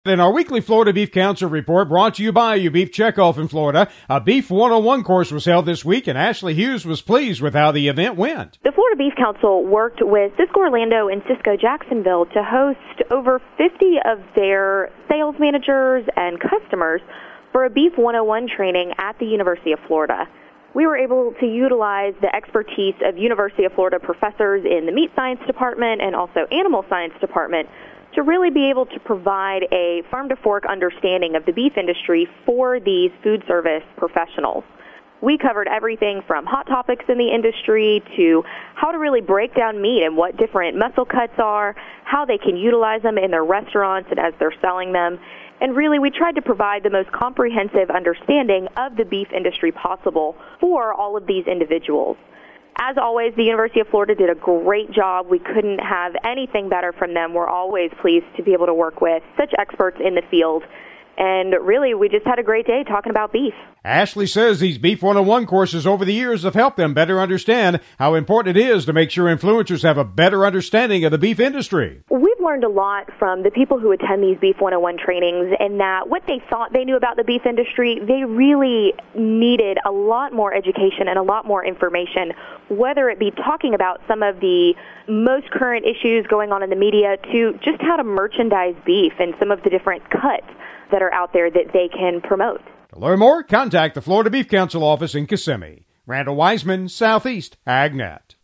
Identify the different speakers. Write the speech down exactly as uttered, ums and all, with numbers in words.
Speaker 1: In our weekly Florida Beef Council report brought to you by your Beef Checkoff in Florida, a Beef one oh one course was held this week, and Ashley Hughes was pleased with how the event went.
Speaker 2: The Florida Beef Council worked with Cisco Orlando and Cisco Jacksonville to host over fifty of their sales managers and customers for a Beef one oh one training at the University of Florida. We were able to utilize the expertise of University of Florida professors in the meat science department and also animal science department to really be able to provide a farm-to-fork understanding of the beef industry for these food service professionals. We covered everything from hot topics in the industry to how to really break down meat and what different muscle cuts are, how they can utilize them in their restaurants and as they're selling them. And really, we tried to provide the most comprehensive understanding of the beef industry possible for all of these individuals. As always, the University of Florida did a great job. We couldn't have anything better from them. We're always pleased to be able to work with such experts in the field. And really, we just had a great day talking about beef.
Speaker 1: Ashley says these Beef one oh one courses over the years have helped them better understand how important it is to make sure influencers have a better understanding of the beef industry.
Speaker 2: We've learned a lot from the people who attend these Beef one oh one trainings, and that what they thought they knew about the beef industry, they really needed a lot more education and a lot more information, whether it be talking about some of the most current issues going on in the media to just how to merchandise beef and some of the different cuts that are out there that they can promote.
Speaker 1: To learn more, contact the Florida Beef Council office in Kissimmee. Randall Wiseman, Southeast AgNet.